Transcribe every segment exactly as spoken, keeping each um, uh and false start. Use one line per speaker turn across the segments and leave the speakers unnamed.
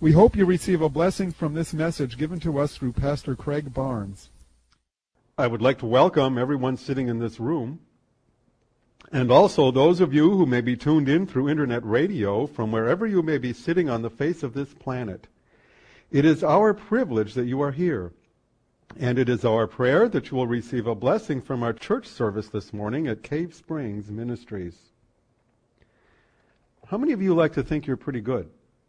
We hope you receive a blessing from this message given to us through Pastor Craig Barnes.
I would like to welcome everyone sitting in this room, and also those of you who may be tuned in through internet radio from wherever you may be sitting on the face of this planet. It is our privilege that you are here, and it is our prayer that you will receive a blessing from our church service this morning at Cave Springs Ministries. How many of you like to think you're pretty good?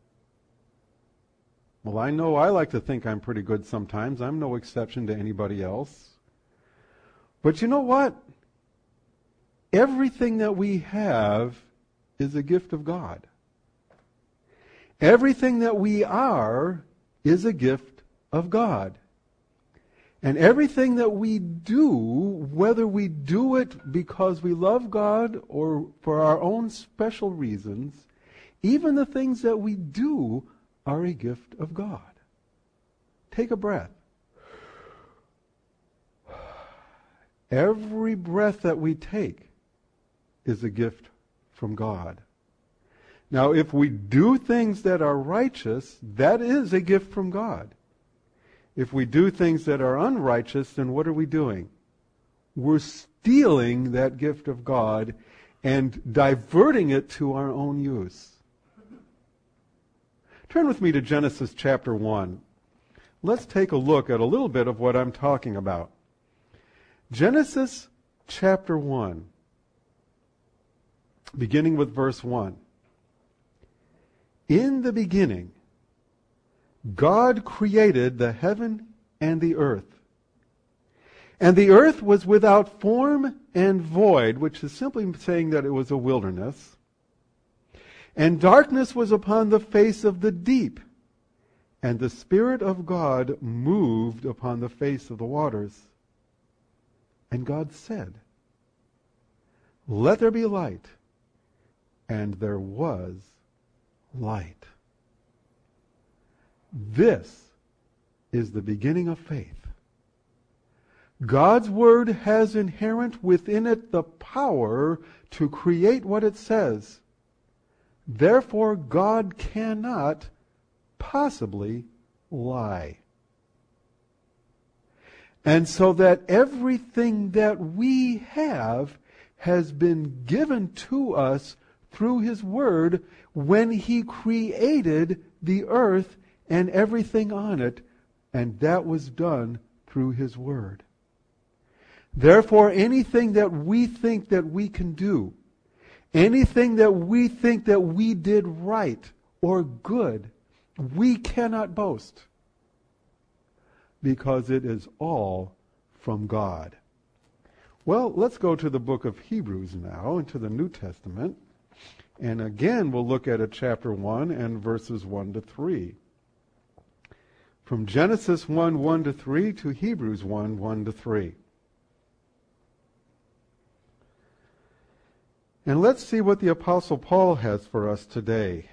Well, I know I like to think I'm pretty good sometimes. I'm no exception to anybody else. But you know what? Everything that we have is a gift of God. Everything that we are is a gift of God. And everything that we do, whether we do it because we love God or for our own special reasons, even the things that we do are a gift of God. Take a breath. Every breath that we take is a gift from God. Now, if we do things that are righteous, that is a gift from God. If we do things that are unrighteous, then what are we doing? We're stealing that gift of God and diverting it to our own use. Turn with me to Genesis chapter one. Let's take a look at a little bit of what I'm talking about. Genesis chapter one, beginning with verse one. In the beginning, God created the heaven and the earth. And the earth was without form and void, which is simply saying that it was a wilderness. And darkness was upon the face of the deep, and the Spirit of God moved upon the face of the waters. And God said, "Let there be light." And there was light. This is the beginning of faith. God's Word has inherent within it the power to create what it says. Therefore, God cannot possibly lie. And so that everything that we have has been given to us through His Word when He created the earth and everything on it, and that was done through His Word. Therefore, anything that we think that we can do, anything that we think that we did right or good, we cannot boast, because it is all from God. Well, let's go to the book of Hebrews now, into the New Testament. And again, we'll look at it, chapter one and verses one to three. From Genesis one, one to three to Hebrews one, one to three. And let's see what the Apostle Paul has for us today.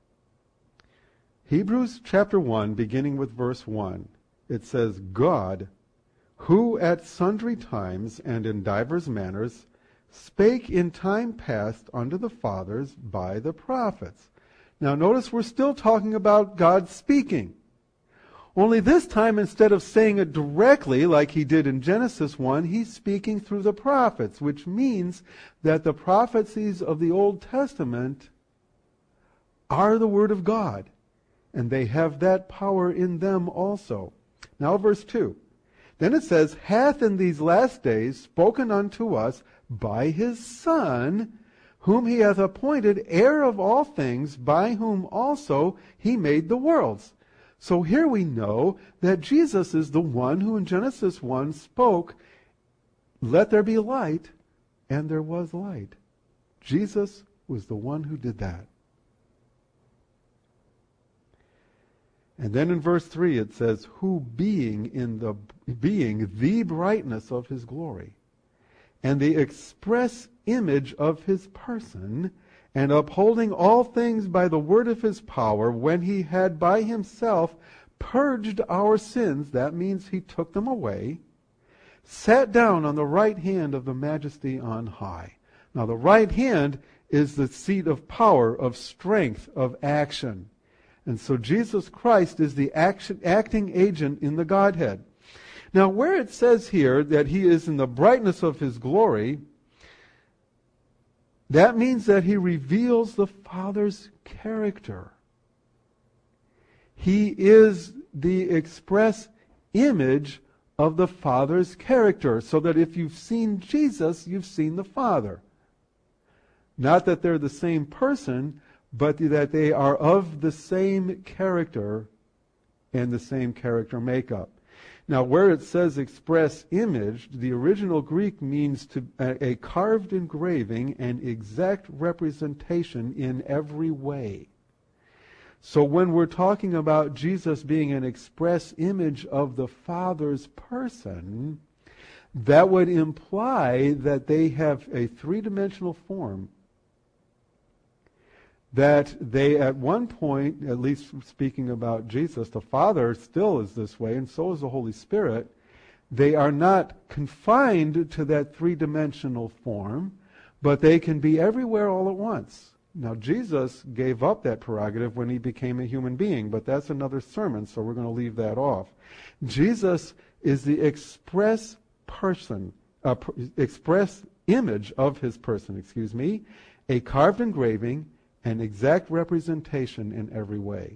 Hebrews chapter one, beginning with verse one. It says, God, who at sundry times and in divers manners spake in time past unto the fathers by the prophets. Now notice we're still talking about God speaking. Only this time, instead of saying it directly like he did in Genesis one, he's speaking through the prophets, which means that the prophecies of the Old Testament are the Word of God, and they have that power in them also. Now verse two. Then it says, hath in these last days spoken unto us by his Son, whom he hath appointed heir of all things, by whom also he made the worlds. So here we know that Jesus is the one who in Genesis one spoke, let there be light, and there was light. Jesus was the one who did that. And then in verse three it says, who being in the being the brightness of his glory, and the express image of his person, and upholding all things by the word of his power, when he had by himself purged our sins, that means he took them away, sat down on the right hand of the majesty on high. Now the right hand is the seat of power, of strength, of action. And so Jesus Christ is the action, acting agent in the Godhead. Now, where it says here that he is in the brightness of his glory, that means that he reveals the Father's character. He is the express image of the Father's character, so that if you've seen Jesus, you've seen the Father. Not that they're the same person, but that they are of the same character and the same character makeup. Now, where it says express image, the original Greek means to a, a carved engraving and exact representation in every way. So when we're talking about Jesus being an express image of the Father's person, that would imply that they have a three-dimensional form. That they, at one point, at least speaking about Jesus, the Father still is this way, and so is the Holy Spirit. They are not confined to that three-dimensional form, but they can be everywhere all at once. Now, Jesus gave up that prerogative when he became a human being, but that's another sermon, so we're going to leave that off. Jesus is the express person, uh, express image of his person, excuse me, a carved engraving, an exact representation in every way.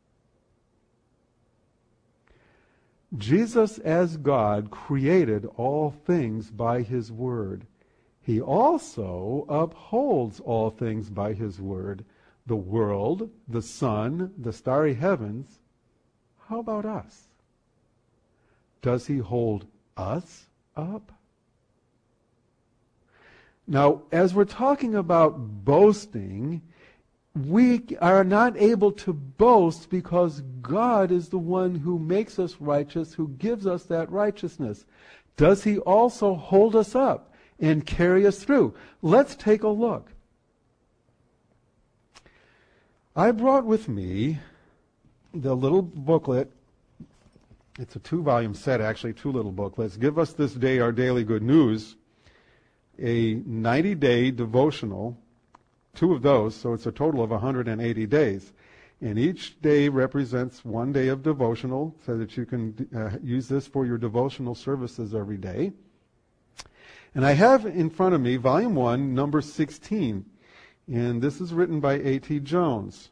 Jesus as God created all things by his word. He also upholds all things by his word. The world, the sun, the starry heavens. How about us? Does he hold us up? Now, as we're talking about boasting, we are not able to boast because God is the one who makes us righteous, who gives us that righteousness. Does he also hold us up and carry us through? Let's take a look. I brought with me the little booklet. It's a two-volume set, actually, two little booklets. Give Us This Day Our Daily Good News, a ninety-day devotional. Two of those, so it's a total of one hundred eighty days. And each day represents one day of devotional, so that you can uh, use this for your devotional services every day. And I have in front of me volume one, number sixteen. And this is written by A T Jones.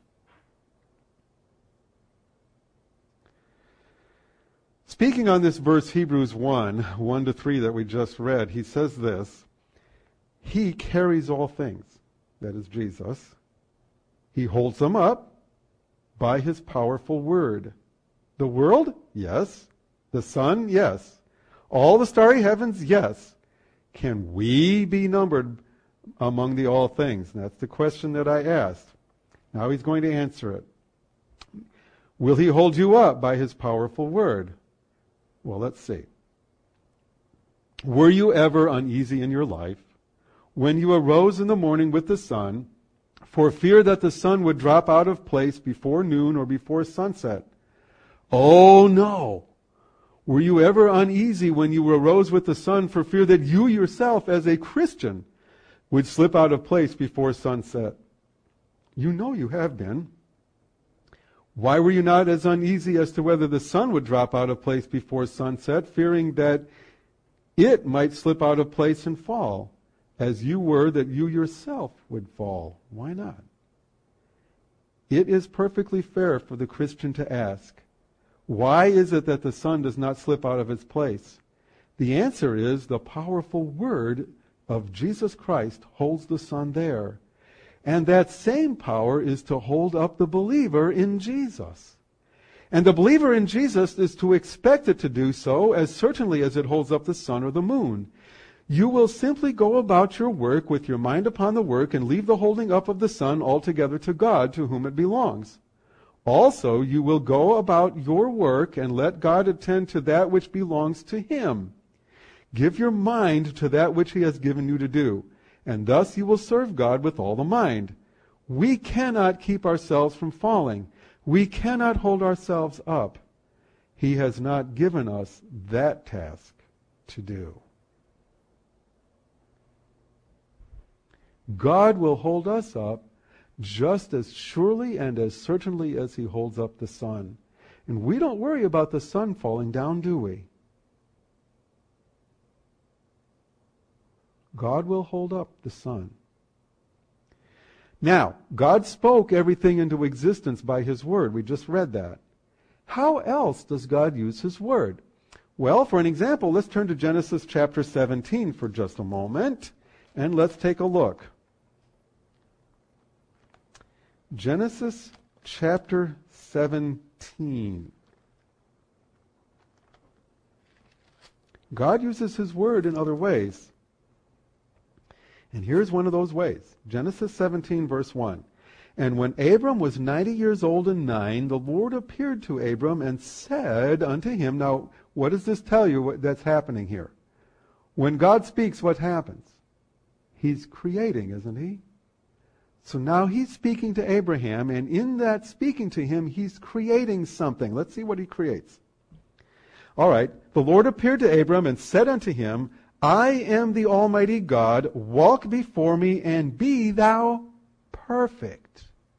Speaking on this verse, Hebrews one, one to three that we just read, he says this: he carries all things. That is Jesus. He holds them up by his powerful word. The world? Yes. The sun? Yes. All the starry heavens? Yes. Can we be numbered among the all things? And that's the question that I asked. Now he's going to answer it. Will he hold you up by his powerful word? Well, let's see. Were you ever uneasy in your life when you arose in the morning with the sun, for fear that the sun would drop out of place before noon or before sunset? Oh, no. Were you ever uneasy when you arose with the sun for fear that you yourself, as a Christian, would slip out of place before sunset? You know you have been. Why were you not as uneasy as to whether the sun would drop out of place before sunset, fearing that it might slip out of place and fall, as you were that you yourself would fall? Why not? It is perfectly fair for the Christian to ask, why is it that the sun does not slip out of its place? The answer is the powerful word of Jesus Christ holds the sun there. And that same power is to hold up the believer in Jesus. And the believer in Jesus is to expect it to do so as certainly as it holds up the sun or the moon. You will simply go about your work with your mind upon the work and leave the holding up of the sun altogether to God, to whom it belongs. Also, you will go about your work and let God attend to that which belongs to him. Give your mind to that which he has given you to do, and thus you will serve God with all the mind. We cannot keep ourselves from falling. We cannot hold ourselves up. He has not given us that task to do. God will hold us up just as surely and as certainly as he holds up the sun. And we don't worry about the sun falling down, do we? God will hold up the sun. Now, God spoke everything into existence by his word. We just read that. How else does God use his word? Well, for an example, let's turn to Genesis chapter seventeen for just a moment, and let's take a look. Genesis chapter seventeen. God uses his word in other ways. And here's one of those ways. Genesis seventeen, verse one. And when Abram was ninety years old and nine, the Lord appeared to Abram and said unto him, now, what does this tell you what that's happening here? When God speaks, what happens? He's creating, isn't he? So now he's speaking to Abraham, and in that speaking to him, he's creating something. Let's see what he creates. All right. The Lord appeared to Abram and said unto him, I am the Almighty God. Walk before me and be thou perfect.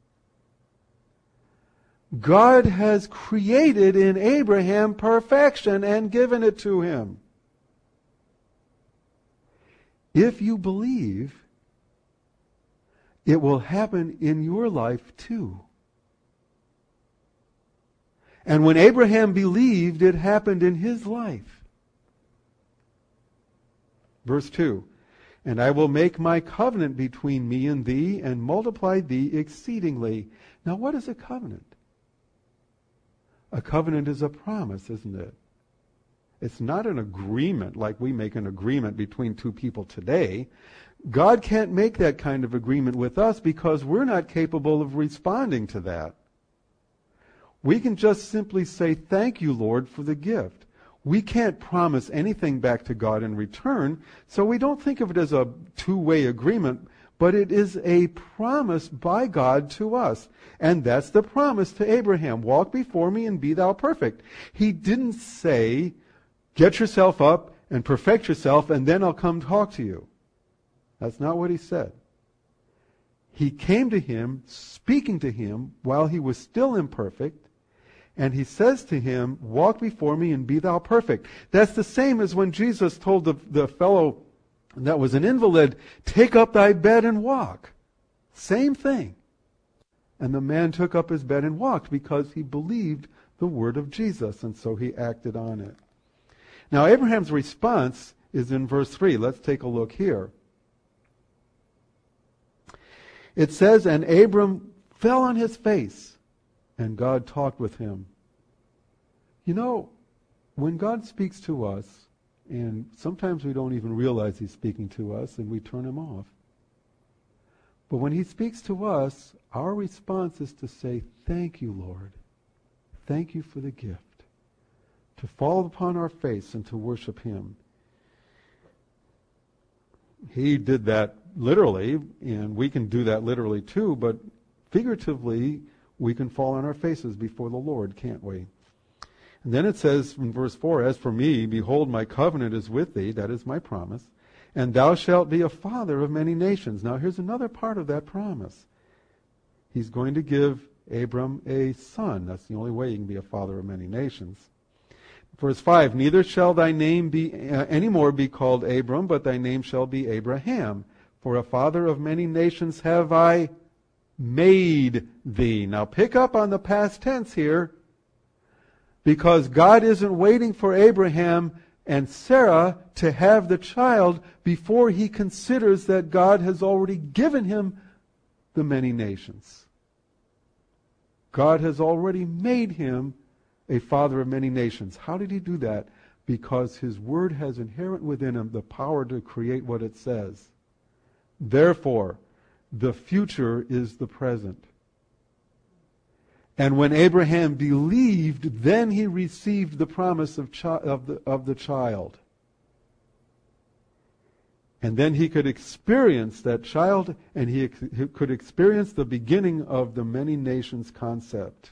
God has created in Abraham perfection and given it to him. If you believe, it will happen in your life too. And when Abraham believed, it happened in his life. Verse two, and I will make my covenant between me and thee, and multiply thee exceedingly. Now what is a covenant? A covenant is a promise, isn't it? It's not an agreement like we make an agreement between two people today. God can't make that kind of agreement with us because we're not capable of responding to that. We can just simply say, thank you, Lord, for the gift. We can't promise anything back to God in return, so we don't think of it as a two-way agreement, but it is a promise by God to us. And that's the promise to Abraham. Walk before me and be thou perfect. He didn't say, get yourself up and perfect yourself and then I'll come talk to you. That's not what he said. He came to him, speaking to him while he was still imperfect, and he says to him, walk before me and be thou perfect. That's the same as when Jesus told the, the fellow that was an invalid, take up thy bed and walk. Same thing. And the man took up his bed and walked because he believed the word of Jesus, and so he acted on it. Now Abraham's response is in verse three. Let's take a look here. It says, and Abram fell on his face, and God talked with him. You know, when God speaks to us, and sometimes we don't even realize he's speaking to us, and we turn him off. But when he speaks to us, our response is to say, thank you, Lord. Thank you for the gift. To fall upon our face and to worship him. He did that literally, and we can do that literally too, but figuratively, we can fall on our faces before the Lord, can't we? And then it says in verse four, as for me, behold, my covenant is with thee, that is my promise, and thou shalt be a father of many nations. Now here's another part of that promise. He's going to give Abram a son. That's the only way you can be a father of many nations. Verse five, neither shall thy name be uh, any more be called Abram, but thy name shall be Abraham. For a father of many nations have I made thee. Now pick up on the past tense here, because God isn't waiting for Abraham and Sarah to have the child before he considers that God has already given him the many nations. God has already made him a father of many nations. How did he do that? Because his word has inherent within him the power to create what it says. Therefore, the future is the present. And when Abraham believed, then he received the promise of, chi- of, the, of the child. And then he could experience that child, and he, ex- he could experience the beginning of the many nations concept.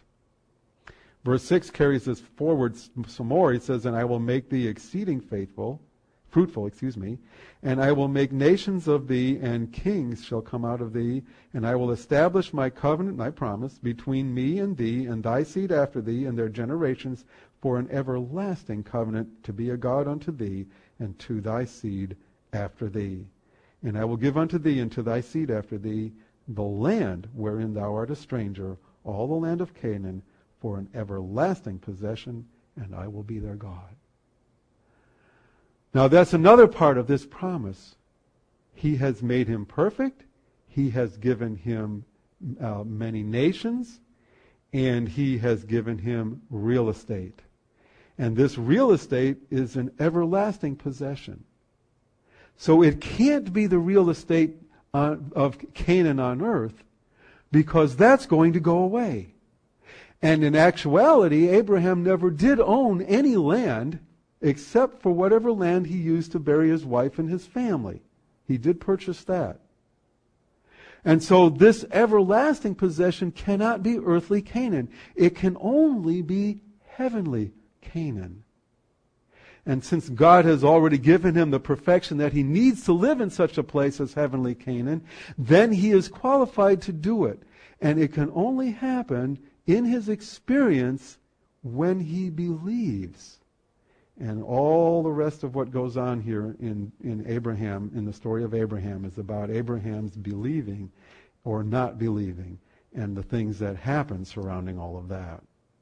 Verse six carries this forward some more. He says, and I will make thee exceeding faithful, fruitful, excuse me, and I will make nations of thee, and kings shall come out of thee, and I will establish my covenant, my promise, between me and thee, and thy seed after thee, and their generations, for an everlasting covenant, to be a God unto thee, and to thy seed after thee. And I will give unto thee and to thy seed after thee the land wherein thou art a stranger, all the land of Canaan, for an everlasting possession, and I will be their God. Now that's another part of this promise. He has made him perfect. He has given him uh, many nations. And he has given him real estate. And this real estate is an everlasting possession. So it can't be the real estate on, of Canaan on earth, because that's going to go away. And in actuality, Abraham never did own any land except for whatever land he used to bury his wife and his family. He did purchase that. And so this everlasting possession cannot be earthly Canaan. It can only be heavenly Canaan. And since God has already given him the perfection that he needs to live in such a place as heavenly Canaan, then he is qualified to do it. And it can only happen in his experience when he believes. And all the rest of what goes on here in, in Abraham, in the story of Abraham, is about Abraham's believing or not believing, and the things that happen surrounding all of that.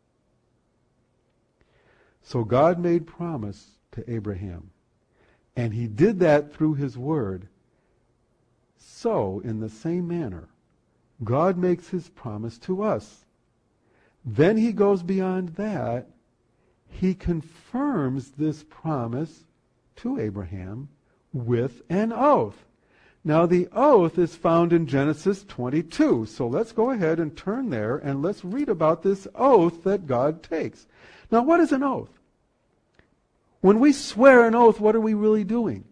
So God made promise to Abraham, and he did that through his word. So, in the same manner, God makes his promise to us. Then he goes beyond that. He confirms this promise to Abraham with an oath. Now the oath is found in Genesis twenty-two. So let's go ahead and turn there and let's read about this oath that God takes. Now what is an oath? When we swear an oath, what are we really doing?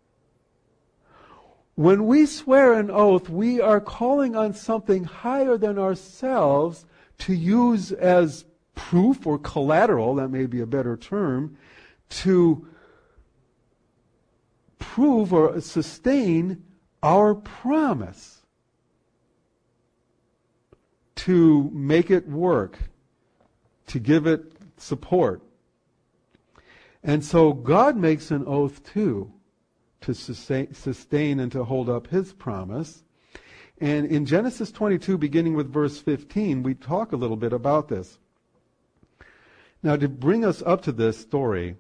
When we swear an oath, we are calling on something higher than ourselves to use as proof or collateral, that may be a better term, to prove or sustain our promise, to make it work, to give it support. And so God makes an oath too, to sustain, sustain and to hold up his promise. And in Genesis twenty-two, beginning with verse fifteen, we talk a little bit about this. Now, to bring us up to this story,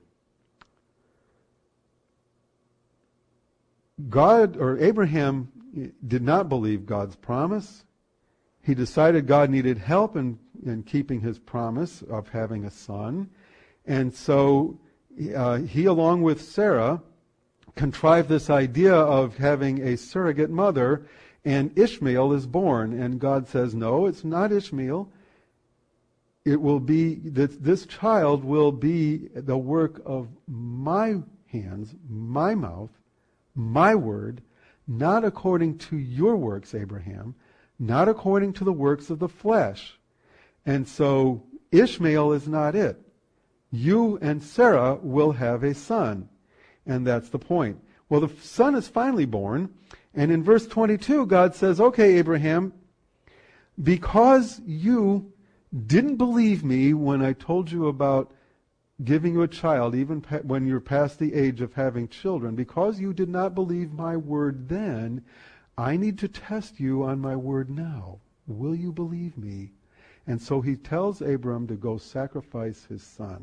God, or Abraham, did not believe God's promise. He decided God needed help in, in keeping his promise of having a son. And so uh, he, along with Sarah, contrived this idea of having a surrogate mother, and Ishmael is born. And God says, no, it's not Ishmael. It will be, that this child will be the work of my hands, my mouth, my word, not according to your works, Abraham, not according to the works of the flesh. And so Ishmael is not it. You and Sarah will have a son. And that's the point. Well, the son is finally born. And in verse twenty-two, God says, okay, Abraham, because you didn't believe me when I told you about giving you a child, even pa- when you're past the age of having children, because you did not believe my word then, I need to test you on my word now. Will you believe me? And so he tells Abram to go sacrifice his son.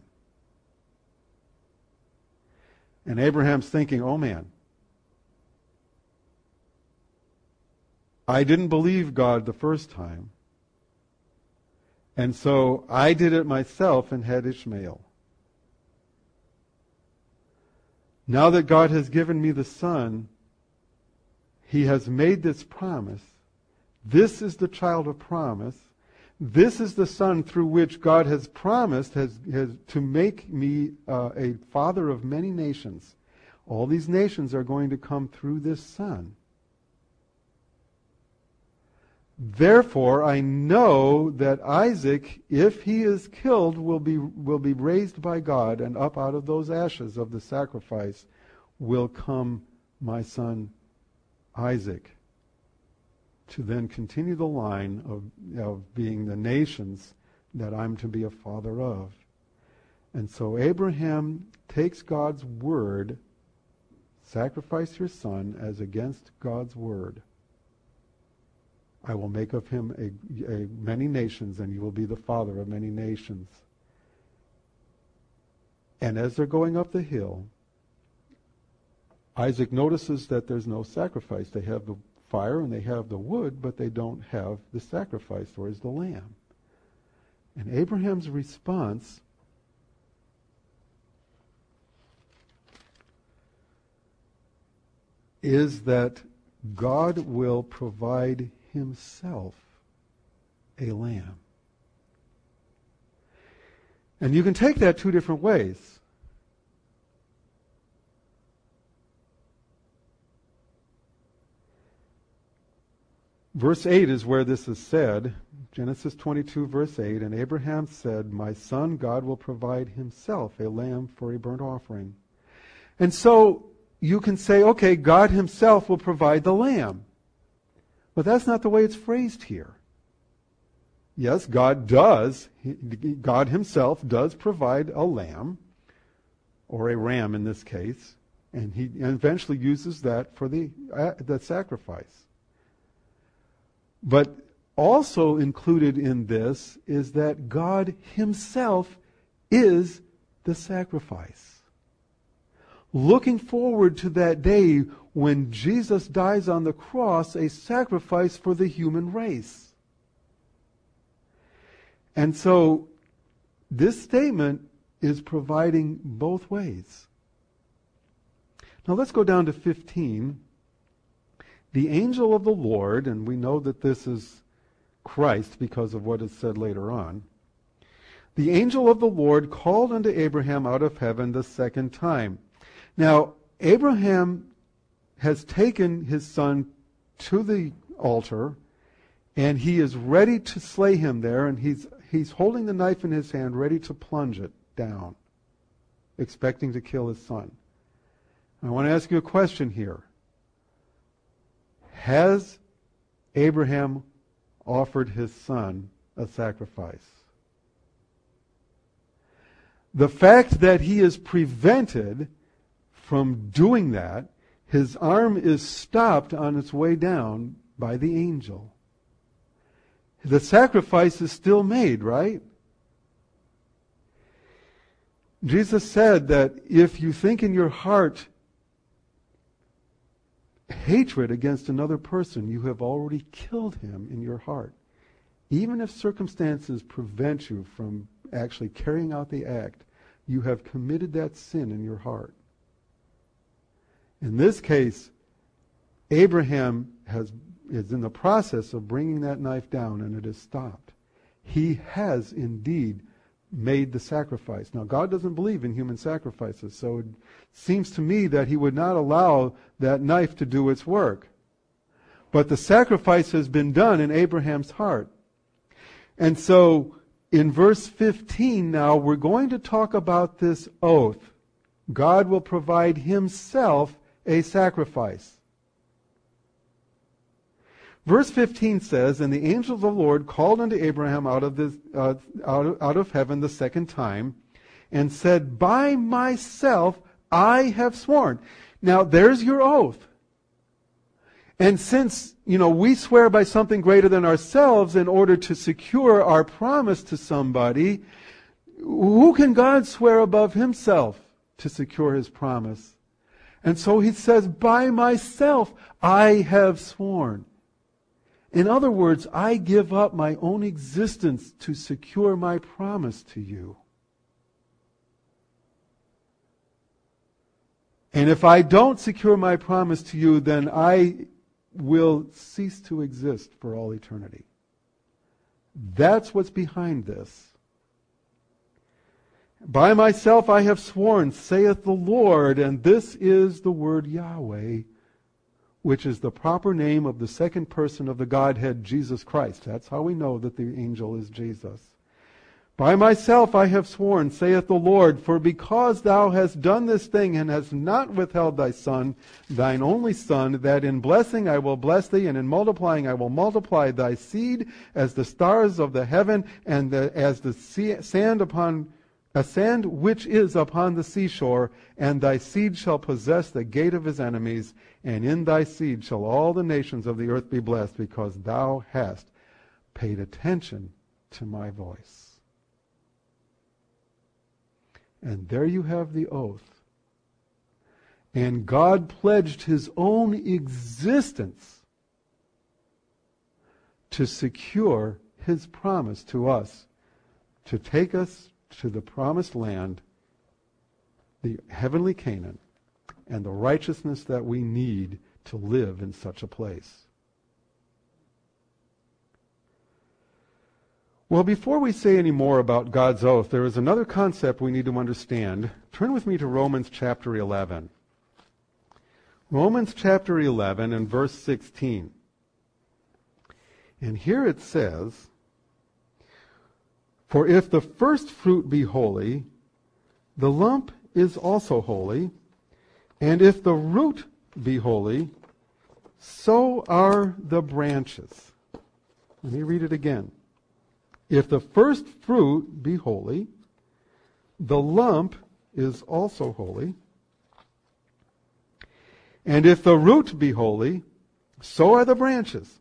And Abraham's thinking, oh man, I didn't believe God the first time. And so I did it myself and had Ishmael. Now that God has given me the son, he has made this promise. This is the child of promise. This is the son through which God has promised has, has to make me uh, a father of many nations. All these nations are going to come through this son. Therefore, I know that Isaac, if he is killed, will be will be raised by God, and up out of those ashes of the sacrifice will come my son Isaac, to then continue the line of, of being the nations that I'm to be a father of. And so Abraham takes God's word, sacrifice your son, as against God's word. I will make of him a, a many nations, and you will be the father of many nations. And as they're going up the hill, Isaac notices that there's no sacrifice. They have the fire and they have the wood, but they don't have the sacrifice, or is the lamb. And Abraham's response is that God will provide himself a lamb. And you can take that two different ways. Verse eight is where this is said. Genesis twenty-two, verse eight. And Abraham said, my son, God will provide himself a lamb for a burnt offering. And so you can say, okay, God himself will provide the lamb. But that's not the way it's phrased here. Yes, God does. God himself does provide a lamb, or a ram in this case, and he eventually uses that for the, uh, the sacrifice. But also included in this is that God himself is the sacrifice. Looking forward to that day when Jesus dies on the cross, a sacrifice for the human race. And so this statement is providing both ways. Now let's go down to fifteen. The angel of the Lord, and we know that this is Christ because of what is said later on. The angel of the Lord called unto Abraham out of heaven the second time. Now, Abraham has taken his son to the altar, and he is ready to slay him there, and he's he's holding the knife in his hand, ready to plunge it down, expecting to kill his son. I want to ask you a question here. Has Abraham offered his son a sacrifice? The fact that he is prevented from doing that, his arm is stopped on its way down by the angel. The sacrifice is still made, right? Jesus said that if you think in your heart hatred against another person, you have already killed him in your heart. Even if circumstances prevent you from actually carrying out the act, you have committed that sin in your heart. In this case, Abraham has, is in the process of bringing that knife down, and it is stopped. He has indeed made the sacrifice. Now, God doesn't believe in human sacrifices, so it seems to me that he would not allow that knife to do its work. But the sacrifice has been done in Abraham's heart. And so, in verse fifteen now, we're going to talk about this oath. God will provide himself a sacrifice. Verse fifteen says, and the angel of the Lord called unto Abraham out of, this, uh, out, of, out of heaven the second time, and said, by myself I have sworn. Now, there's your oath. And since, you know, we swear by something greater than ourselves in order to secure our promise to somebody, who can God swear above himself to secure his promise? And so he says, by myself I have sworn. In other words, I give up my own existence to secure my promise to you. And if I don't secure my promise to you, then I will cease to exist for all eternity. That's what's behind this. By myself I have sworn, saith the Lord, and this is the word Yahweh, which is the proper name of the second person of the Godhead, Jesus Christ. That's how we know that the angel is Jesus. By myself I have sworn, saith the Lord, for because thou hast done this thing, and hast not withheld thy son, thine only son, that in blessing I will bless thee, and in multiplying I will multiply thy seed as the stars of the heaven, and the, as the sea, sand upon a sand which is upon the seashore, and thy seed shall possess the gate of his enemies, and in thy seed shall all the nations of the earth be blessed, because thou hast paid attention to my voice. And there you have the oath. And God pledged his own existence to secure his promise to us, to take us to the promised land, the heavenly Canaan, and the righteousness that we need to live in such a place. Well, before we say any more about God's oath, there is another concept we need to understand. Turn with me to Romans chapter eleven. Romans chapter eleven and verse sixteen. And here it says, for if the first fruit be holy, the lump is also holy, and if the root be holy, so are the branches. Let me read it again. If the first fruit be holy, the lump is also holy. And if the root be holy, so are the branches.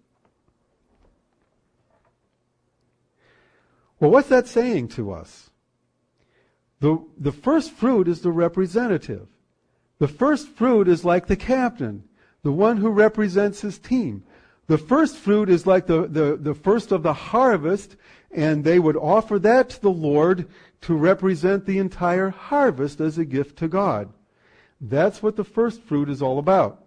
Well, what's that saying to us? The, the first fruit is the representative. The first fruit is like the captain, the one who represents his team. The first fruit is like the, the, the first of the harvest, and they would offer that to the Lord to represent the entire harvest as a gift to God. That's what the first fruit is all about.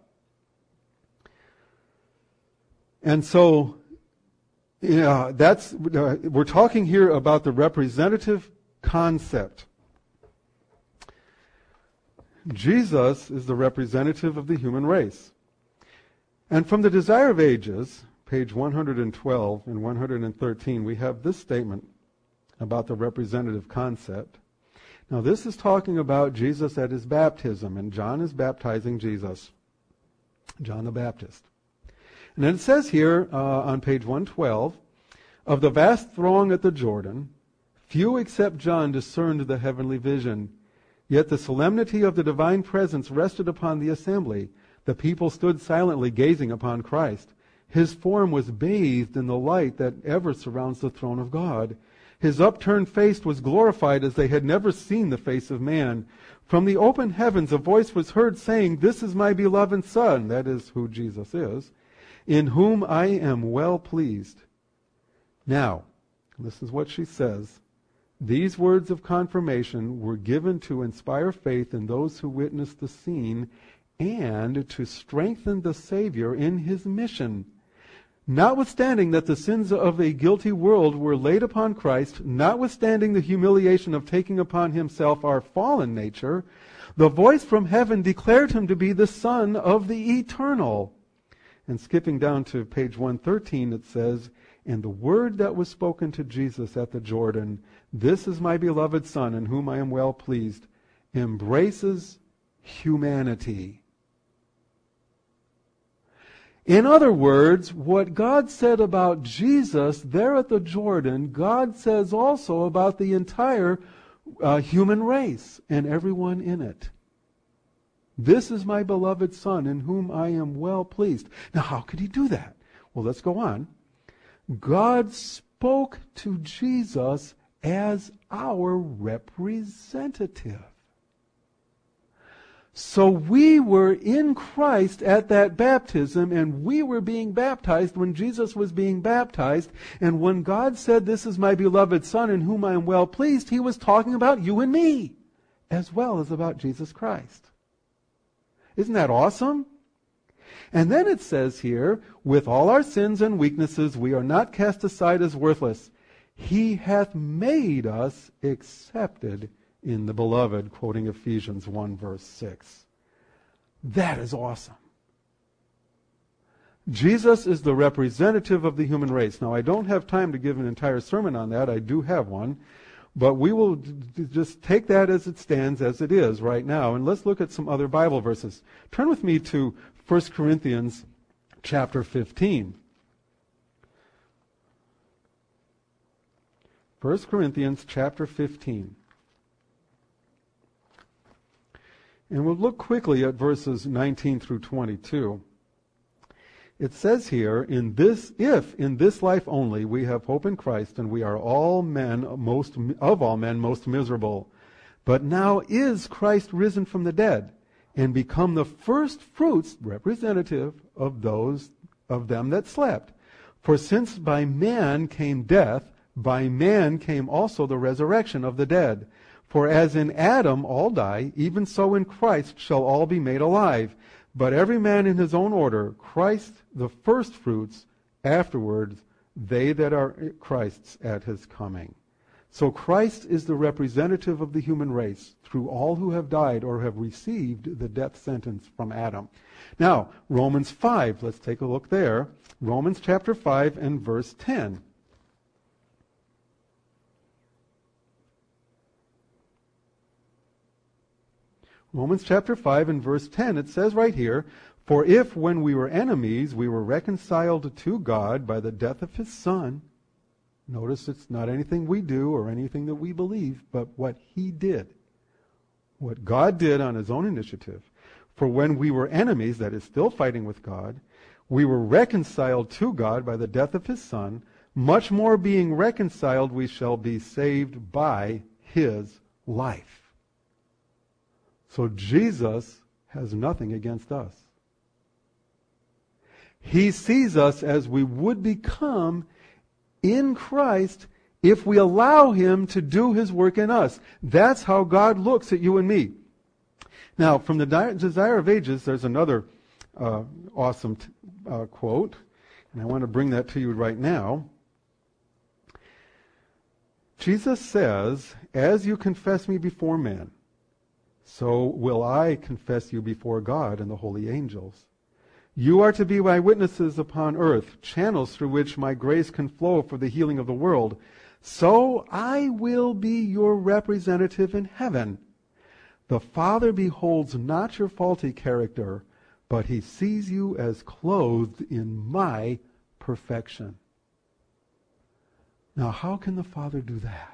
And so, yeah, that's uh, we're talking here about the representative concept. Jesus is the representative of the human race. And from the Desire of Ages, page one hundred twelve and one hundred thirteen, we have this statement about the representative concept. Now, this is talking about Jesus at his baptism, and John is baptizing Jesus, John the Baptist. And then it says here uh, on page one twelve, of the vast throng at the Jordan, few except John discerned the heavenly vision. Yet the solemnity of the divine presence rested upon the assembly. The people stood silently gazing upon Christ. His form was bathed in the light that ever surrounds the throne of God. His upturned face was glorified as they had never seen the face of man. From the open heavens a voice was heard saying, "This is my beloved Son," that is who Jesus is, "in whom I am well pleased." Now, this is what she says. These words of confirmation were given to inspire faith in those who witnessed the scene and to strengthen the Savior in his mission. Notwithstanding that the sins of a guilty world were laid upon Christ, notwithstanding the humiliation of taking upon himself our fallen nature, the voice from heaven declared him to be the Son of the Eternal. And skipping down to page one thirteen, it says, "And the word that was spoken to Jesus at the Jordan, 'This is my beloved Son, in whom I am well pleased,' embraces humanity." In other words, what God said about Jesus there at the Jordan, God says also about the entire uh, human race and everyone in it. This is my beloved Son, in whom I am well pleased. Now, how could he do that? Well, let's go on. God spoke to Jesus as our representative. So we were in Christ at that baptism, and we were being baptized when Jesus was being baptized. And when God said, "This is my beloved Son, in whom I am well pleased," he was talking about you and me, as well as about Jesus Christ. Isn't that awesome? And then it says here, "With all our sins and weaknesses, we are not cast aside as worthless. He hath made us accepted in the beloved," quoting Ephesians one verse six. That is awesome. Jesus is the representative of the human race. Now, I don't have time to give an entire sermon on that. I do have one. But we will d- d- just take that as it stands, as it is right now, and let's look at some other Bible verses. Turn with me to First Corinthians chapter fifteen. First Corinthians chapter fifteen. And we'll look quickly at verses nineteen through twenty-two. It says here, in this, if in this life only we have hope in Christ, and we are all men, most of all men, most miserable. But now is Christ risen from the dead, and become the first fruits, representative of those of them that slept. For since by man came death, by man came also the resurrection of the dead. For as in Adam all die, even so in Christ shall all be made alive. But every man in his own order, Christ the firstfruits, afterwards they that are Christ's at his coming. So Christ is the representative of the human race through all who have died or have received the death sentence from Adam. Now, Romans five, let's take a look there. Romans chapter five and verse ten. Romans chapter five and verse ten, it says right here, for if when we were enemies we were reconciled to God by the death of his Son, notice it's not anything we do or anything that we believe, but what he did. What God did on his own initiative. For when we were enemies, that is still fighting with God, we were reconciled to God by the death of his Son, much more being reconciled we shall be saved by his life. So Jesus has nothing against us. He sees us as we would become in Christ if we allow him to do his work in us. That's how God looks at you and me. Now, from the Desire of Ages, there's another uh, awesome t- uh, quote, and I want to bring that to you right now. Jesus says, as you confess me before men, so will I confess you before God and the holy angels. You are to be my witnesses upon earth, channels through which my grace can flow for the healing of the world. So I will be your representative in heaven. The Father beholds not your faulty character, but he sees you as clothed in my perfection. Now, how can the Father do that?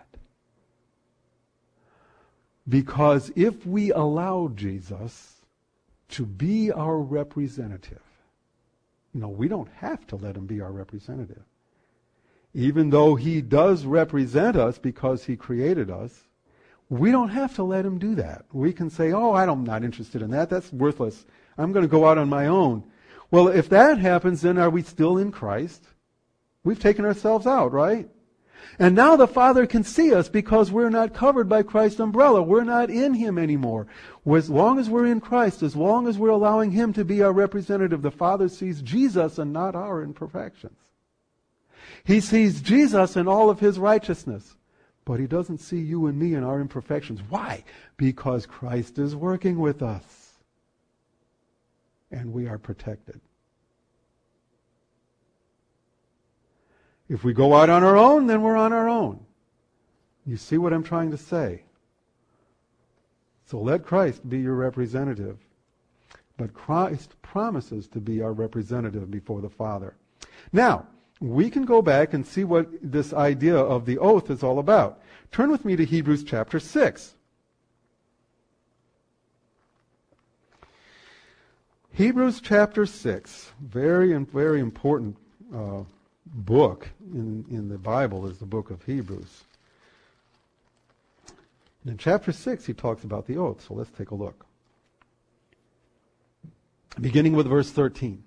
Because if we allow Jesus to be our representative, no, we don't have to let him be our representative. Even though he does represent us because he created us, we don't have to let him do that. We can say, oh, I'm not interested in that. That's worthless. I'm going to go out on my own. Well, if that happens, then are we still in Christ? We've taken ourselves out, right? And now the Father can see us because we're not covered by Christ's umbrella. We're not in him anymore. As long as we're in Christ, as long as we're allowing him to be our representative, the Father sees Jesus and not our imperfections. He sees Jesus in all of his righteousness. But he doesn't see you and me in our imperfections. Why? Because Christ is working with us. And we are protected. If we go out on our own, then we're on our own. You see what I'm trying to say? So let Christ be your representative. But Christ promises to be our representative before the Father. Now, we can go back and see what this idea of the oath is all about. Turn with me to Hebrews chapter six. Hebrews chapter six, very, very important uh, book in, in the Bible is the book of Hebrews. And in chapter six, he talks about the oath. So let's take a look. Beginning with verse thirteen.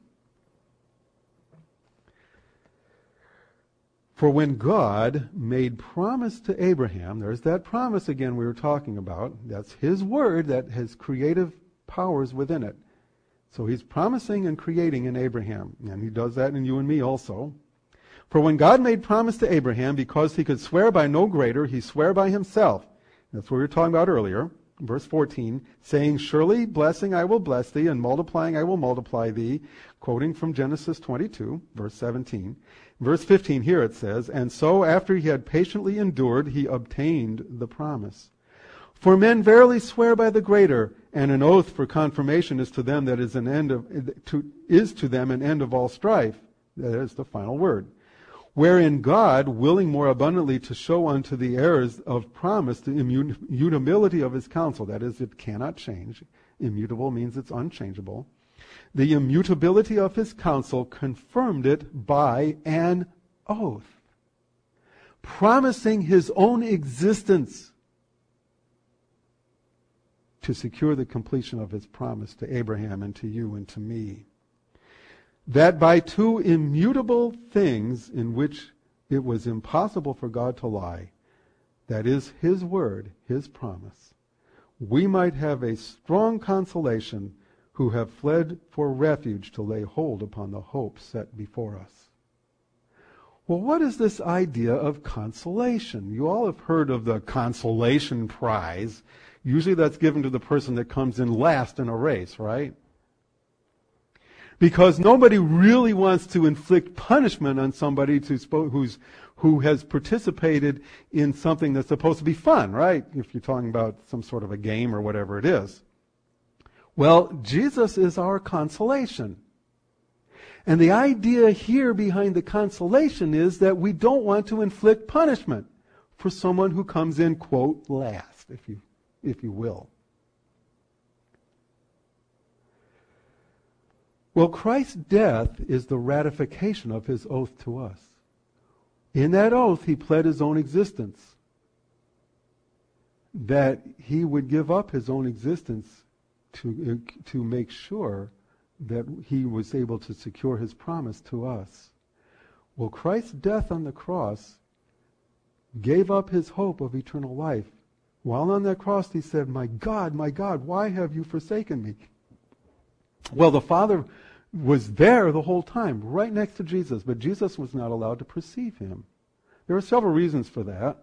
For when God made promise to Abraham, there's that promise again we were talking about. That's his word that has creative powers within it. So he's promising and creating in Abraham. And he does that in you and me also. For when God made promise to Abraham, because he could swear by no greater, he swore by himself. That's what we were talking about earlier. verse fourteen, saying, surely blessing I will bless thee, and multiplying I will multiply thee, quoting from Genesis twenty-two, verse seventeen. Verse fifteen, here it says, and so after he had patiently endured, he obtained the promise. For men verily swear by the greater, and an oath for confirmation is to them that is an end of to, is to them an end of all strife. That is the final word. Wherein God, willing more abundantly to show unto the heirs of promise the immutability of his counsel, that is, it cannot change. Immutable means it's unchangeable. The immutability of his counsel confirmed it by an oath, promising his own existence to secure the completion of his promise to Abraham and to you and to me. That by two immutable things in which it was impossible for God to lie, that is his word, his promise, we might have a strong consolation who have fled for refuge to lay hold upon the hope set before us. Well, what is this idea of consolation? You all have heard of the consolation prize. Usually that's given to the person that comes in last in a race, right? Because nobody really wants to inflict punishment on somebody who's, who has participated in something that's supposed to be fun, right? If you're talking about some sort of a game or whatever it is. Well, Jesus is our consolation. And the idea here behind the consolation is that we don't want to inflict punishment for someone who comes in, quote, last, if you, if you will. Well, Christ's death is the ratification of his oath to us. In that oath, he pled his own existence. That he would give up his own existence to, to make sure that he was able to secure his promise to us. Well, Christ's death on the cross gave up his hope of eternal life. While on that cross, he said, my God, my God, why have you forsaken me? Well, the Father was there the whole time, right next to Jesus, but Jesus was not allowed to perceive him. There are several reasons for that.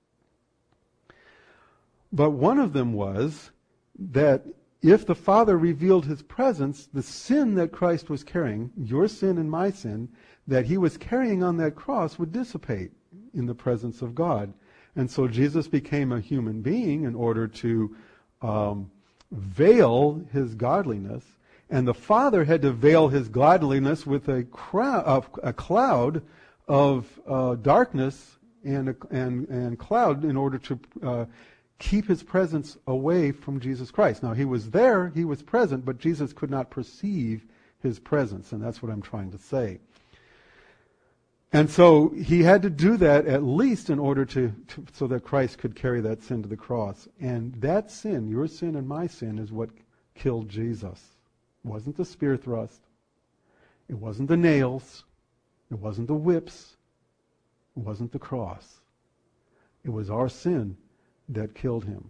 But one of them was that if the Father revealed his presence, the sin that Christ was carrying, your sin and my sin, that he was carrying on that cross would dissipate in the presence of God. And so Jesus became a human being in order to um, veil his godliness. And the Father had to veil his godliness with a, crowd, a cloud of uh, darkness and, a, and, and cloud in order to uh, keep his presence away from Jesus Christ. Now, he was there, he was present, but Jesus could not perceive his presence, and that's what I'm trying to say. And so he had to do that at least in order to, to so that Christ could carry that sin to the cross. And that sin, your sin and my sin, is what killed Jesus. It wasn't the spear thrust. It wasn't the nails. It wasn't the whips. It wasn't the cross. It was our sin that killed him.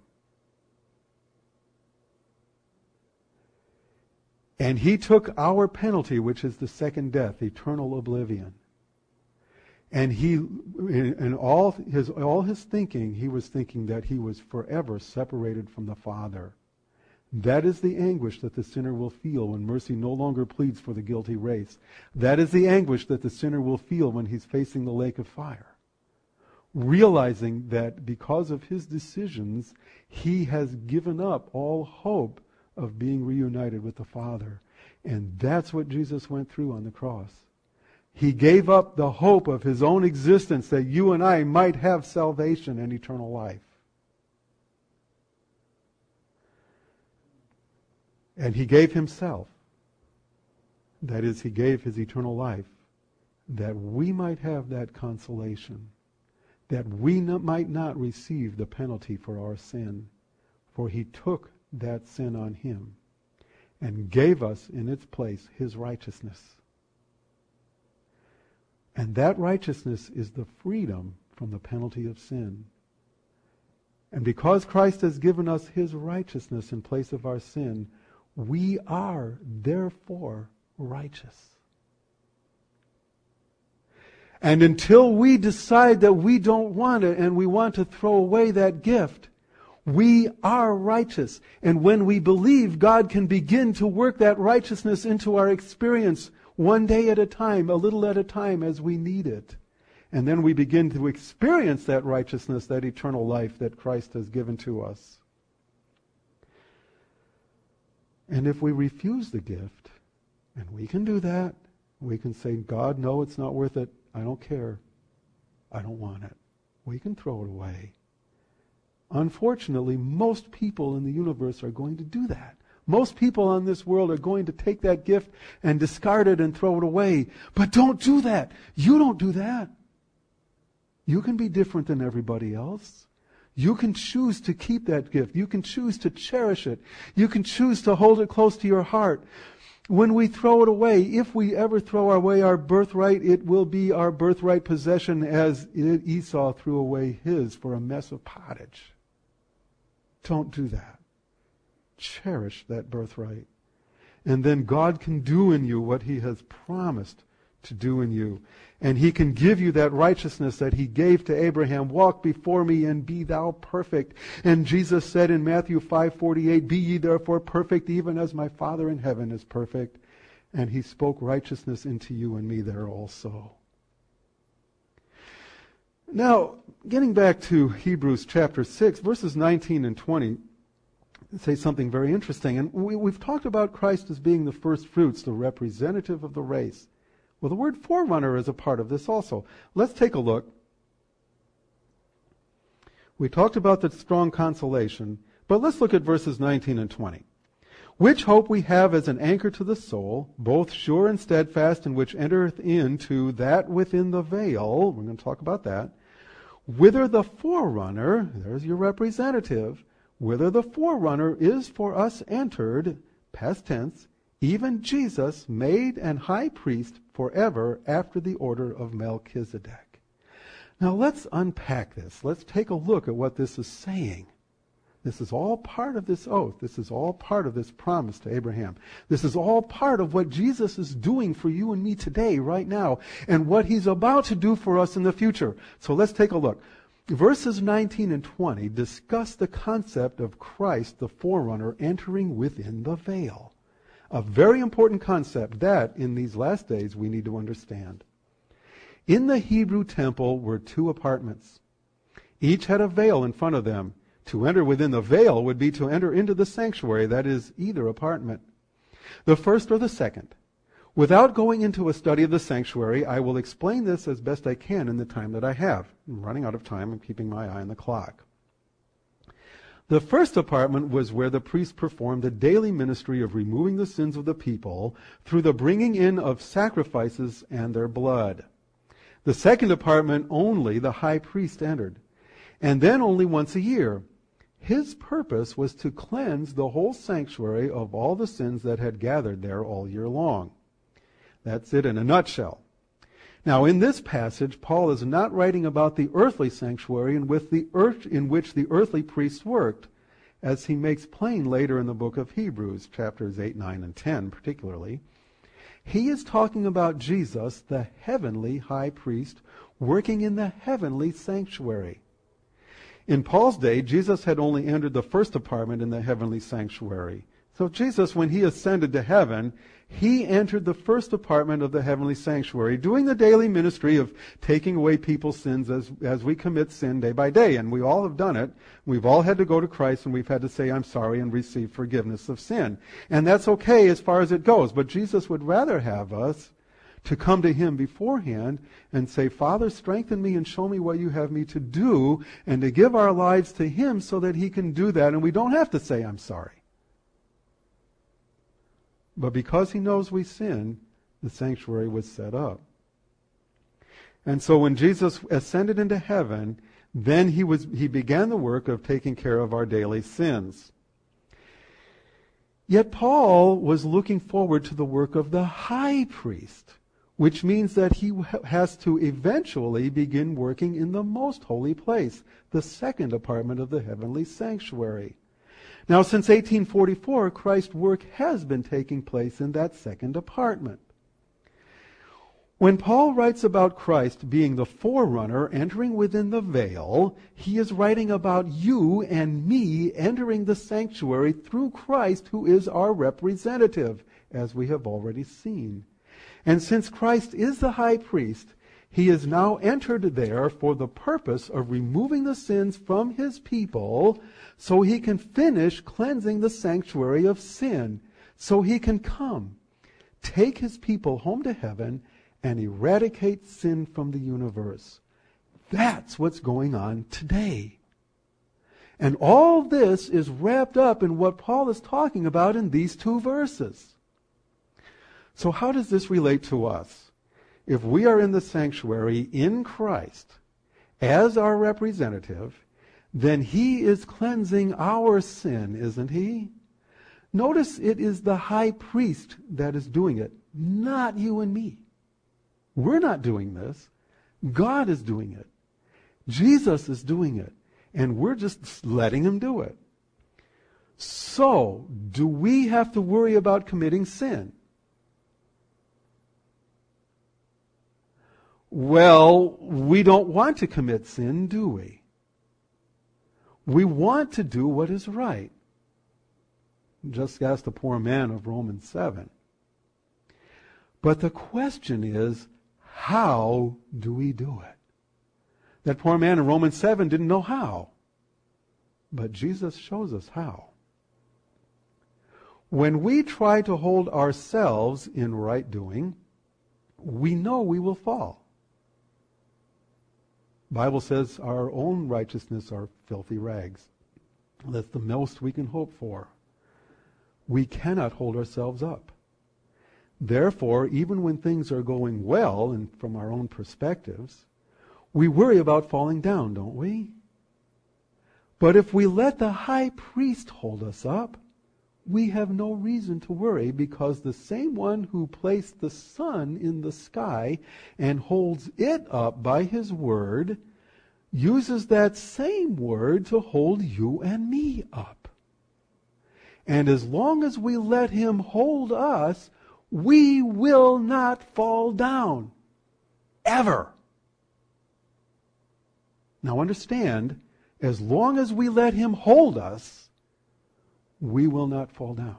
And he took our penalty, which is the second death, eternal oblivion. And he, in, in all his all his thinking, he was thinking that he was forever separated from the Father. That is the anguish that the sinner will feel when mercy no longer pleads for the guilty race. That is the anguish that the sinner will feel when he's facing the lake of fire. Realizing that because of his decisions, he has given up all hope of being reunited with the Father. And that's what Jesus went through on the cross. He gave up the hope of his own existence that you and I might have salvation and eternal life. And he gave himself. That is, he gave his eternal life that we might have that consolation, that we not, might not receive the penalty for our sin. For he took that sin on him and gave us in its place his righteousness. And that righteousness is the freedom from the penalty of sin. And because Christ has given us his righteousness in place of our sin, we are therefore righteous. And until we decide that we don't want it and we want to throw away that gift, We are righteous. And when we believe, God can begin to work that righteousness into our experience one day at a time, a little at a time as we need it. And then we begin to experience that righteousness, that eternal life that Christ has given to us. And if we refuse the gift, and we can do that, we can say, God, no, it's not worth it. I don't care. I don't want it. We can throw it away. Unfortunately, most people in the universe are going to do that. Most people on this world are going to take that gift and discard it and throw it away. But don't do that. You don't do that. You can be different than everybody else. You can choose to keep that gift. You can choose to cherish it. You can choose to hold it close to your heart. When we throw it away, if we ever throw away our birthright, it will be our birthright possession as Esau threw away his for a mess of pottage. Don't do that. Cherish that birthright. And then God can do in you what He has promised to do in you. And He can give you that righteousness that He gave to Abraham. Walk before me and be thou perfect. And Jesus said in Matthew five forty-eight, be ye therefore perfect, even as my Father in heaven is perfect. And He spoke righteousness into you and me there also. Now, getting back to Hebrews chapter six, verses nineteen and twenty, say something very interesting. And we, we've talked about Christ as being the first fruits, the representative of the race. Well, the word forerunner is a part of this also. Let's take a look. We talked about the strong consolation, but let's look at verses nineteen and twenty. Which hope we have as an anchor to the soul, both sure and steadfast, and which entereth into that within the veil, we're going to talk about that, whither the forerunner, there's your representative, whither the forerunner is for us entered, past tense, even Jesus, made an high priest forever after the order of Melchizedek. Now let's unpack this. Let's take a look at what this is saying. This is all part of this oath. This is all part of this promise to Abraham. This is all part of what Jesus is doing for you and me today, right now, and what He's about to do for us in the future. So let's take a look. Verses nineteen and twenty discuss the concept of Christ, the forerunner, entering within the veil. A very important concept that, in these last days, we need to understand. In the Hebrew temple were two apartments. Each had a veil in front of them. To enter within the veil would be to enter into the sanctuary, that is, either apartment. The first or the second. Without going into a study of the sanctuary, I will explain this as best I can in the time that I have. I'm running out of time and keeping my eye on the clock. The first apartment was where the priest performed the daily ministry of removing the sins of the people through the bringing in of sacrifices and their blood. The second apartment only the high priest entered, and then only once a year. His purpose was to cleanse the whole sanctuary of all the sins that had gathered there all year long. That's it in a nutshell. Now, in this passage, Paul is not writing about the earthly sanctuary in, with the earth, in which the earthly priests worked, as he makes plain later in the book of Hebrews, chapters eight, nine, and ten particularly. He is talking about Jesus, the heavenly high priest, working in the heavenly sanctuary. In Paul's day, Jesus had only entered the first apartment in the heavenly sanctuary. So Jesus, when he ascended to heaven, he entered the first apartment of the heavenly sanctuary, doing the daily ministry of taking away people's sins as, as we commit sin day by day. And we all have done it. We've all had to go to Christ and we've had to say, I'm sorry, and receive forgiveness of sin. And that's okay as far as it goes. But Jesus would rather have us to come to Him beforehand and say, Father, strengthen me and show me what you have me to do, and to give our lives to Him so that He can do that. And we don't have to say, I'm sorry. But because He knows we sin, the sanctuary was set up. And so when Jesus ascended into heaven, then he was he began the work of taking care of our daily sins. Yet Paul was looking forward to the work of the high priest, which means that he has to eventually begin working in the most holy place, the second apartment of the heavenly sanctuary. Now, since eighteen forty-four, Christ's work has been taking place in that second apartment. When Paul writes about Christ being the forerunner entering within the veil, he is writing about you and me entering the sanctuary through Christ, who is our representative, as we have already seen. And since Christ is the high priest, he is now entered there for the purpose of removing the sins from his people, so he can finish cleansing the sanctuary of sin, so he can come, take his people home to heaven, and eradicate sin from the universe. That's what's going on today. And all this is wrapped up in what Paul is talking about in these two verses. So how does this relate to us? If we are in the sanctuary in Christ as our representative, then he is cleansing our sin, isn't he? Notice it is the high priest that is doing it, not you and me. We're not doing this. God is doing it. Jesus is doing it. And we're just letting him do it. So, do we have to worry about committing sin? Well, we don't want to commit sin, do we? We want to do what is right. Just ask the poor man of Romans seven. But the question is, how do we do it? That poor man in Romans seven didn't know how. But Jesus shows us how. When we try to hold ourselves in right doing, we know we will fall. The Bible says our own righteousness are filthy rags. That's the most we can hope for. We cannot hold ourselves up. Therefore, even when things are going well, and from our own perspectives, we worry about falling down, don't we? But if we let the high priest hold us up, we have no reason to worry, because the same one who placed the sun in the sky and holds it up by his word uses that same word to hold you and me up. And as long as we let him hold us, we will not fall down. Ever. Now understand, as long as we let him hold us, we will not fall down.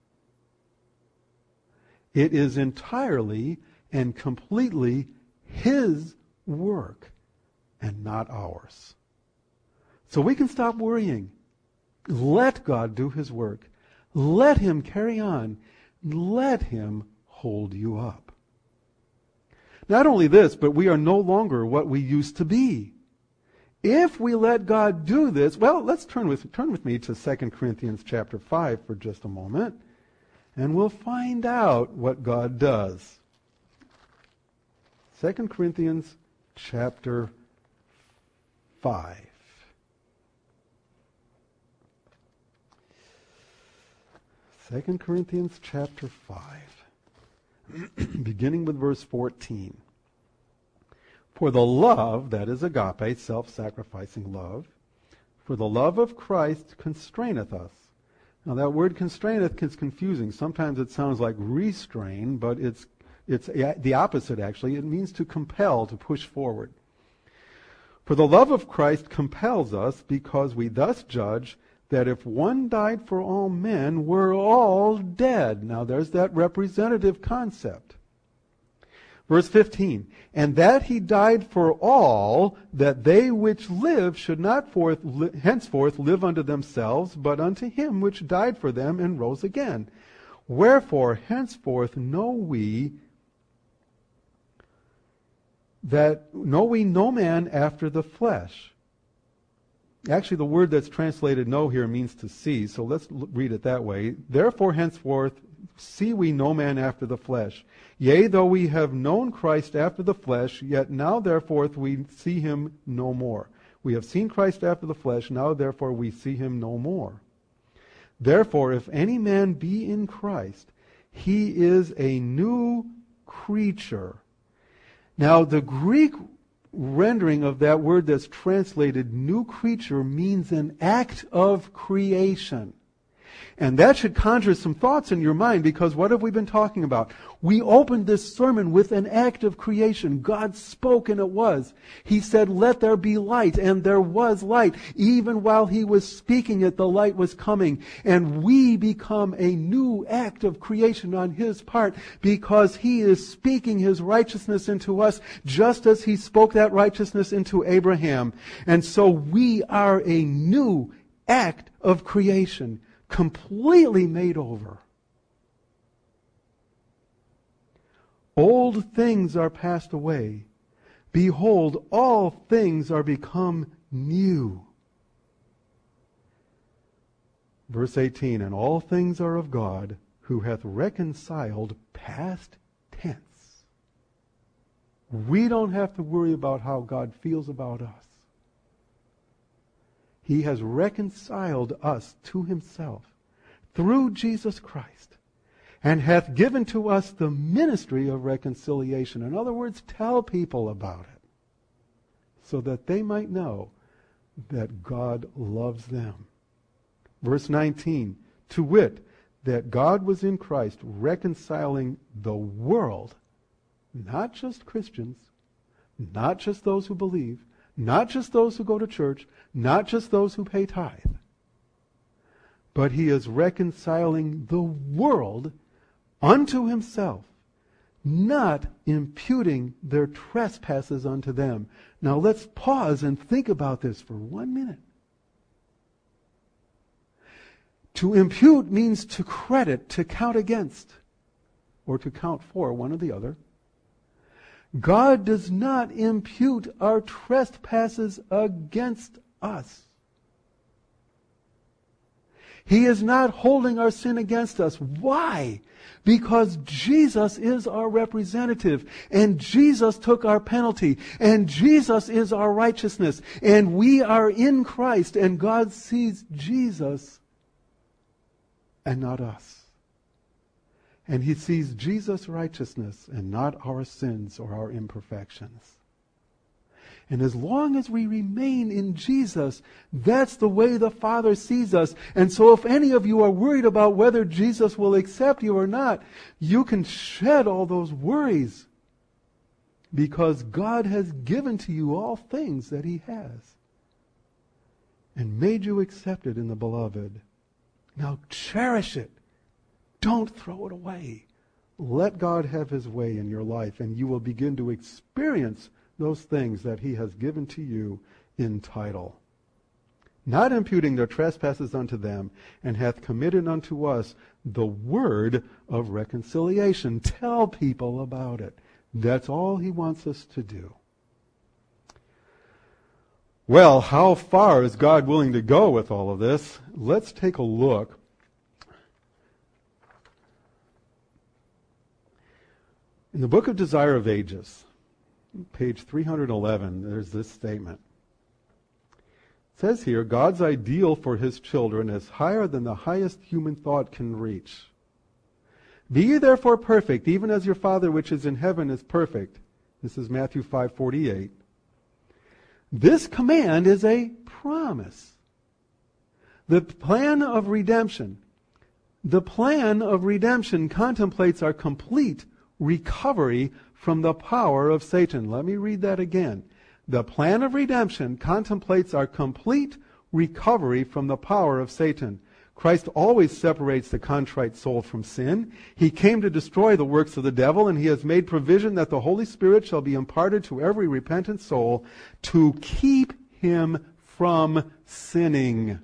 It is entirely and completely his work and not ours. So we can stop worrying. Let God do his work. Let him carry on. Let him hold you up. Not only this, but we are no longer what we used to be. If we let God do this, well, let's turn with turn with me to Second Corinthians chapter five for just a moment, and we'll find out what God does. Second Corinthians chapter five. Second Corinthians chapter five, beginning with verse fourteen. For the love, that is agape, self-sacrificing love, for the love of Christ constraineth us. Now that word constraineth is confusing. Sometimes it sounds like restrain, but it's it's the opposite actually. It means to compel, to push forward. For the love of Christ compels us, because we thus judge that if one died for all men, we're all dead. Now there's that representative concept. Verse fifteen, and that he died for all, that they which live should not forth, li- henceforth live unto themselves, but unto him which died for them and rose again. Wherefore henceforth know we that know we no man after the flesh. Actually, the word that's translated know here means to see, so let's l- read it that way. Therefore henceforth see we no man after the flesh. Yea, though we have known Christ after the flesh, yet now therefore we see him no more. We have seen Christ after the flesh, now therefore we see him no more. Therefore, if any man be in Christ, he is a new creature. Now, the Greek rendering of that word that's translated new creature means an act of creation. And that should conjure some thoughts in your mind, because what have we been talking about? We opened this sermon with an act of creation. God spoke and it was. He said, let there be light, and there was light. Even while he was speaking it, the light was coming. And we become a new act of creation on his part, because he is speaking his righteousness into us, just as he spoke that righteousness into Abraham. And so we are a new act of creation, completely made over. Old things are passed away. Behold, all things are become new. Verse eighteen, and all things are of God, who hath reconciled, past tense. We don't have to worry about how God feels about us. He has reconciled us to himself through Jesus Christ, and hath given to us the ministry of reconciliation. In other words, tell people about it, so that they might know that God loves them. Verse nineteen, to wit, that God was in Christ reconciling the world, not just Christians, not just those who believe, not just those who go to church, not just those who pay tithe, but he is reconciling the world unto himself, not imputing their trespasses unto them. Now let's pause and think about this for one minute. To impute means to credit, to count against, or to count for, one or the other. God does not impute our trespasses against us. He is not holding our sin against us. Why? Because Jesus is our representative, and Jesus took our penalty, and Jesus is our righteousness, and we are in Christ, and God sees Jesus and not us. And he sees Jesus' righteousness and not our sins or our imperfections. And as long as we remain in Jesus, that's the way the Father sees us. And so if any of you are worried about whether Jesus will accept you or not, you can shed all those worries, because God has given to you all things that he has and made you accepted in the Beloved. Now cherish it. Don't throw it away. Let God have his way in your life, and you will begin to experience those things that he has given to you in title. Not imputing their trespasses unto them, and hath committed unto us the word of reconciliation. Tell people about it. That's all he wants us to do. Well, how far is God willing to go with all of this? Let's take a look. In the book of Desire of Ages, page three hundred eleven, there's this statement. It says here, God's ideal for his children is higher than the highest human thought can reach. Be ye therefore perfect, even as your Father which is in heaven is perfect. This is Matthew five forty-eight. This command is a promise. The plan of redemption, the plan of redemption contemplates our complete recovery from the power of Satan. Let me read that again. The plan of redemption contemplates our complete recovery from the power of Satan. Christ always separates the contrite soul from sin. He came to destroy the works of the devil, and he has made provision that the Holy Spirit shall be imparted to every repentant soul to keep him from sinning.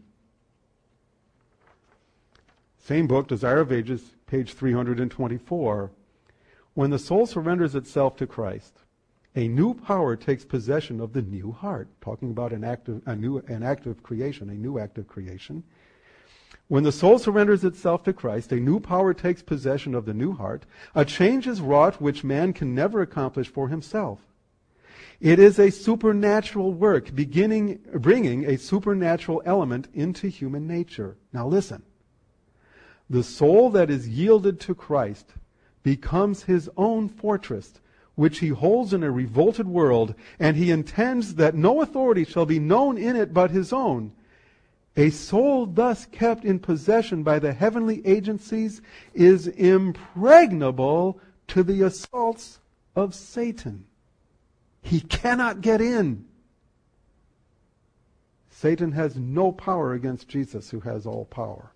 Same book, Desire of Ages, page three hundred twenty-four. When the soul surrenders itself to Christ, a new power takes possession of the new heart. Talking about an act of, a new, an act of creation, a new act of creation. When the soul surrenders itself to Christ, a new power takes possession of the new heart. A change is wrought which man can never accomplish for himself. It is a supernatural work, beginning, bringing a supernatural element into human nature. Now listen. The soul that is yielded to Christ becomes his own fortress, which he holds in a revolted world, and he intends that no authority shall be known in it but his own. A soul thus kept in possession by the heavenly agencies is impregnable to the assaults of Satan. He cannot get in. Satan has no power against Jesus, who has all power.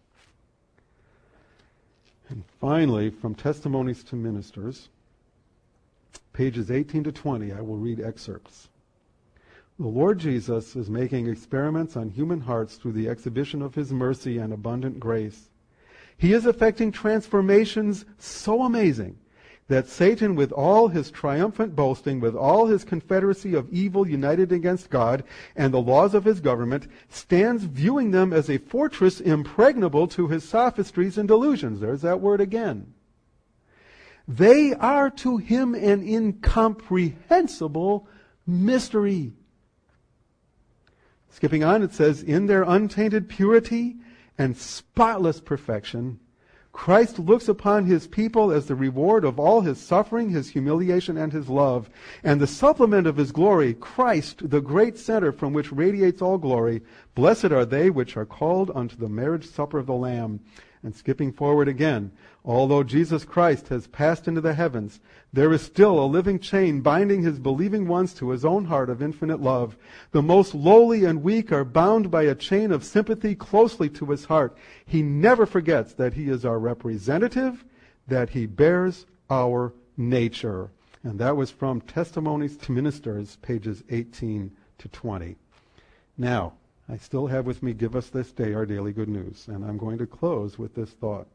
And finally, from Testimonies to Ministers, pages eighteen to twenty, I will read excerpts. The Lord Jesus is making experiments on human hearts through the exhibition of his mercy and abundant grace. He is effecting transformations so amazing that Satan, with all his triumphant boasting, with all his confederacy of evil united against God and the laws of his government, stands viewing them as a fortress impregnable to his sophistries and delusions. There's that word again. They are to him an incomprehensible mystery. Skipping on, it says, in their untainted purity and spotless perfection, Christ looks upon his people as the reward of all his suffering, his humiliation, and his love. And the supplement of his glory, Christ, the great center from which radiates all glory. Blessed are they which are called unto the marriage supper of the Lamb. And skipping forward again, although Jesus Christ has passed into the heavens, there is still a living chain binding his believing ones to his own heart of infinite love. The most lowly and weak are bound by a chain of sympathy closely to his heart. He never forgets that he is our representative, that he bears our nature. And that was from Testimonies to Ministers, pages eighteen to twenty. Now, I still have with me, Give Us This Day Our Daily Good News. And I'm going to close with this thought.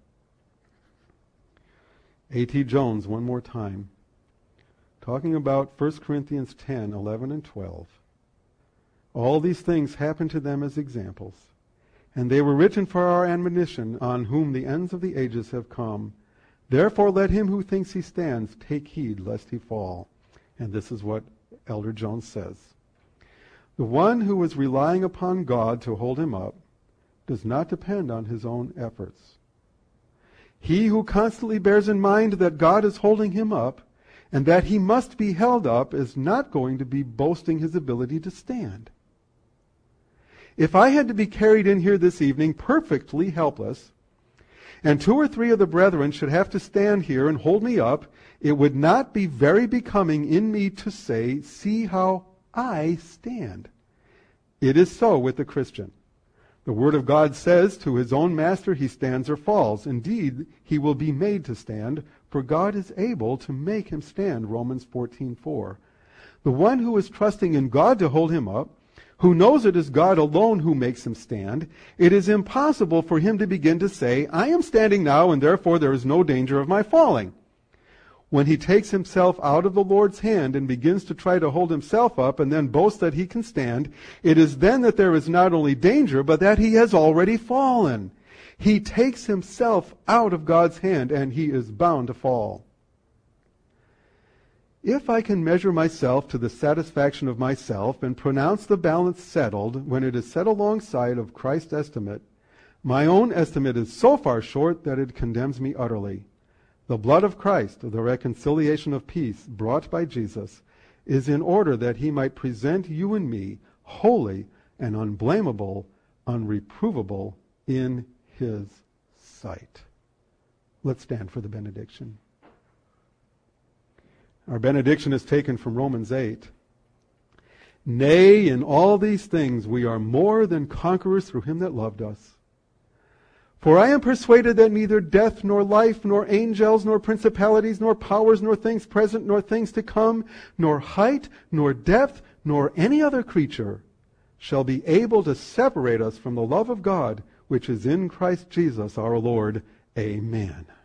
A T Jones, one more time, talking about First Corinthians ten, eleven, and twelve. All these things happened to them as examples, and they were written for our admonition, on whom the ends of the ages have come. Therefore let him who thinks he stands take heed lest he fall. And this is what Elder Jones says. The one who is relying upon God to hold him up does not depend on his own efforts. He who constantly bears in mind that God is holding him up and that he must be held up is not going to be boasting his ability to stand. If I had to be carried in here this evening perfectly helpless, and two or three of the brethren should have to stand here and hold me up, it would not be very becoming in me to say, see how I stand. It is so with the Christian. The Word of God says, to his own master he stands or falls. Indeed, he will be made to stand, for God is able to make him stand, Romans fourteen four. The one who is trusting in God to hold him up, who knows it is God alone who makes him stand, it is impossible for him to begin to say, I am standing now, and therefore there is no danger of my falling. When he takes himself out of the Lord's hand and begins to try to hold himself up and then boasts that he can stand, it is then that there is not only danger, but that he has already fallen. He takes himself out of God's hand, and he is bound to fall. If I can measure myself to the satisfaction of myself and pronounce the balance settled when it is set alongside of Christ's estimate, my own estimate is so far short that it condemns me utterly. The blood of Christ, the reconciliation of peace brought by Jesus, is in order that he might present you and me holy and unblameable, unreprovable in his sight. Let's stand for the benediction. Our benediction is taken from Romans eight. Nay, in all these things we are more than conquerors through him that loved us. For I am persuaded that neither death, nor life, nor angels, nor principalities, nor powers, nor things present, nor things to come, nor height, nor depth, nor any other creature shall be able to separate us from the love of God, which is in Christ Jesus our Lord. Amen.